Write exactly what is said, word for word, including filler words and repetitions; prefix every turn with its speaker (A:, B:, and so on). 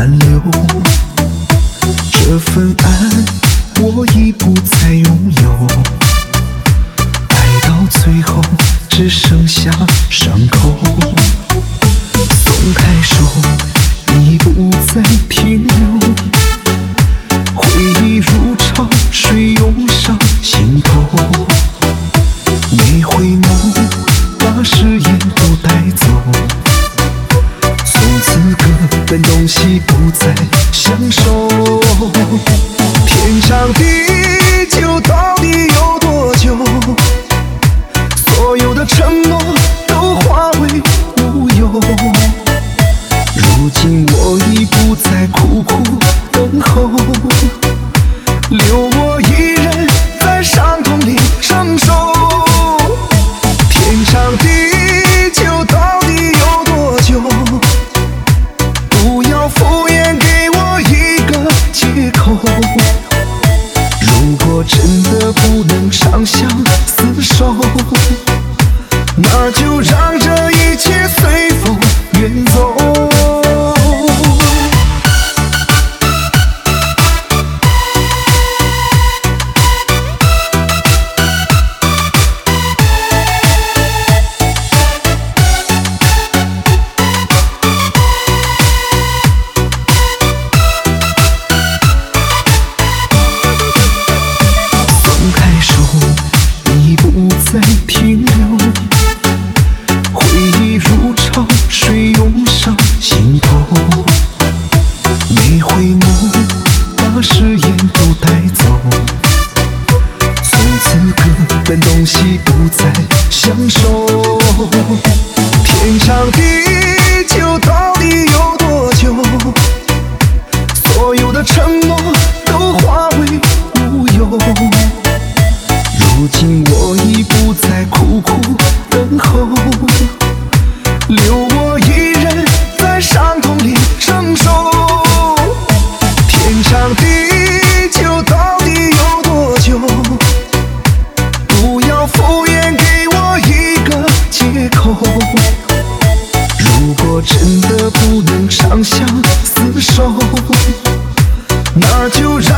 A: 挽留。这份爱我已不再拥有，爱到最后只剩下伤口。松开手，已不再停留，回忆如潮水涌上心头。没回眸，把誓言都带走，从此各奔东西，不再相守。天长地久到底有多久？所有的承诺都化为乌有。如今我已不再苦苦等候，留我一人在伤痛里承受。天长地久到底有多久？不要敷衍给我一个借口。如果真的不能长相厮守，那就让这一切随风远走。再停留，回忆如潮水涌上心头。没回眸，把誓言都带走，从此各奔东西，不再相守。天长地久到底有多久？所有的承诺都化为乌有。如今我已不再苦苦等候，留我一人在伤痛里承受。天长地久到底有多久？不要敷衍给我一个借口。如果真的不能长相厮守，那就让